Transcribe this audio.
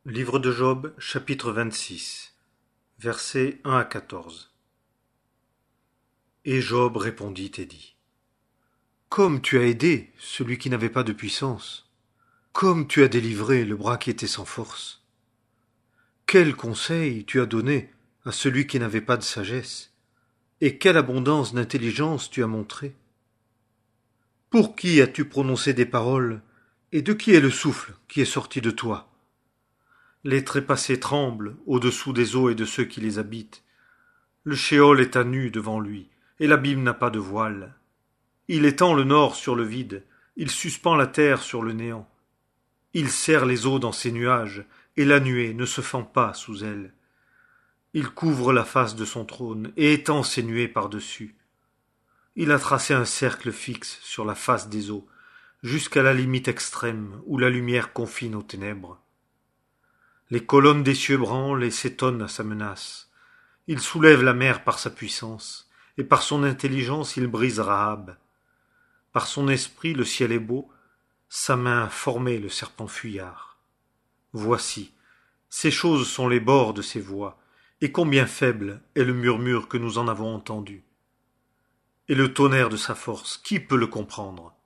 Livre de Job, chapitre 26, versets 1 à 14. Et Job répondit et dit: Comme tu as aidé celui qui n'avait pas de puissance, comme tu as délivré le bras qui était sans force, quel conseil tu as donné à celui qui n'avait pas de sagesse, et quelle abondance d'intelligence tu as montré. Pour qui as-tu prononcé des paroles, et de qui est le souffle qui est sorti de toi? Les trépassés tremblent au-dessous des eaux et de ceux qui les habitent. Le shéol est à nu devant lui, et l'abîme n'a pas de voile. Il étend le nord sur le vide, il suspend la terre sur le néant. Il serre les eaux dans ses nuages, et la nuée ne se fend pas sous elle. Il couvre la face de son trône, et étend ses nuées par-dessus. Il a tracé un cercle fixe sur la face des eaux, jusqu'à la limite extrême où la lumière confine aux ténèbres. Les colonnes des cieux branlent et s'étonnent à sa menace. Il soulève la mer par sa puissance, et par son intelligence il brise Rahab. Par son esprit le ciel est beau, sa main a formé le serpent fuyard. Voici, ces choses sont les bords de ses voies, et combien faible est le murmure que nous en avons entendu. Et le tonnerre de sa force, qui peut le comprendre?